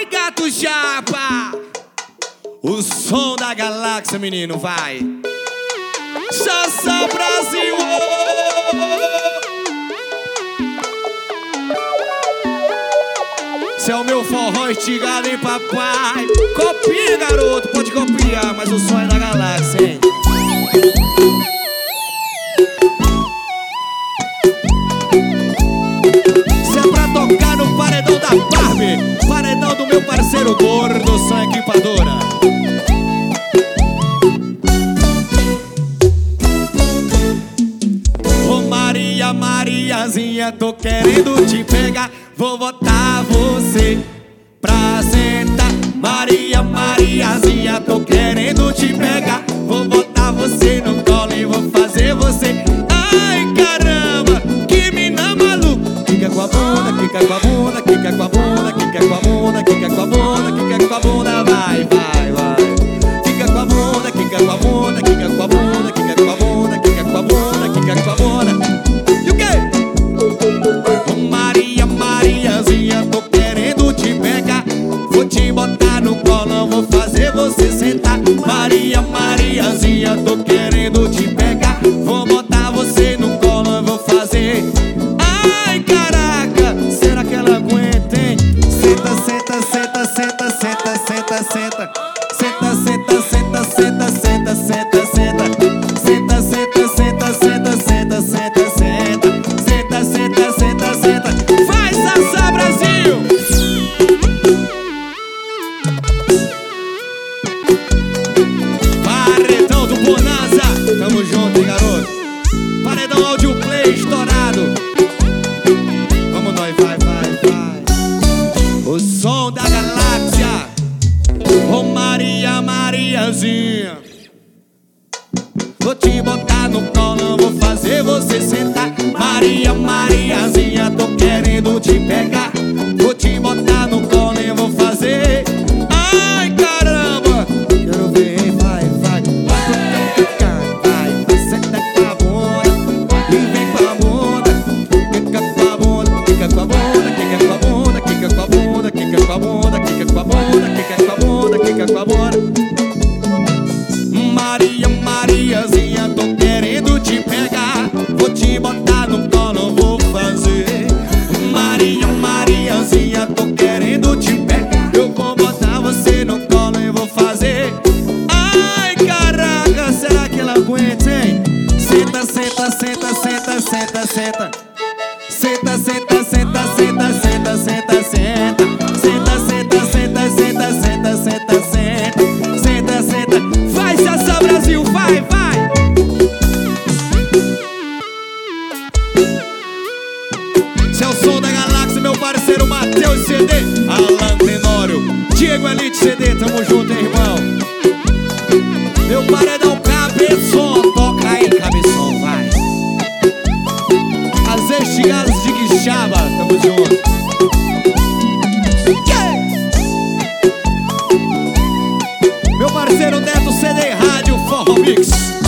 Vai, gato chapa! O som da galáxia, menino, vai! Chaça Brasil! Esse é o meu forró estigado, hein, papai? Copia, garoto, pode copiar, mas o som é da galáxia, hein? Isso é pra tocar no paredão da Barbie, paredão do meu parceiro gordo, som equipadora. Ô Maria, Mariazinha, tô querendo te pegar, vou botar você pra sentar. Maria, Mariazinha, tô querendo te pegar, vou botar você no colo e vou fazer você. Ai, caramba, que mina maluca. Quica com a bunda, quica com a bunda, quica com a bunda, quica com a bunda, quica com a bunda, quica com a bunda, vai, vai, vai. Quica com a bunda, quica com a bunda, quica com a bunda, quica com a bunda, quica com a bunda, quica com a bunda. E o quê? Ô Maria, Mariazinha, tô querendo te pegar, vou te botar no colo, vou fazer você sentar. Maria, Mariazinha, tô querendo te pegar, vou botar você no colo, vou fazer. Ai, caraca, será que ela aguenta, hein? Senta, senta, senta, senta, senta, senta, senta. Senta, senta, senta, senta, senta, senta, senta. Senta, senta, senta, senta, senta, senta, senta. Senta, senta, senta, senta. Vai, Sassá Brasil! Paredão do Bonanza, tamo junto, hein, garoto? Paredão áudio play estourado. Vamos nós, vai, vai, vai. O som da galáxia. Ô Maria, Mariazinha, vou te botar no colo, vou fazer você sentar. Maria, Mariazinha, tô querendo te pegar, vou te botar no colo e vou fazer. Ai, caramba, quero ver, hein, vai, vai. Vai, vai, senta com a bunda e vem com a bunda. Quica com a bunda, quica com a bunda, quica com a bunda, quica com a bunda, quica com a bunda, quica com a bunda, quica com a bunda, quica com a bunda. Maria, Mariazinha, tô querendo te pegar, vou te botar no colo, vou fazer. Maria, Mariazinha, tô querendo te pegar, eu vou botar você no colo e vou fazer. Ai, caraca, será que ela aguenta, hein? Senta, senta, senta, senta, senta, senta. Senta, senta, senta, senta, senta, senta, senta. Senta, senta, senta, senta, senta, senta, senta. Senta, senta. Vai, Sassá Brasil, vai, vai. Esse é o som da galáxia, meu parceiro Matheus CD, Alan Tenório, Diego Elite CD, tamo junto, hein, irmão? Meu paredão Cabeção, toca aí, Cabeção, vai. As estigadas de Quixaba, tamo junto. Yeah! Meu parceiro Neto CD Rádio Forró Mix.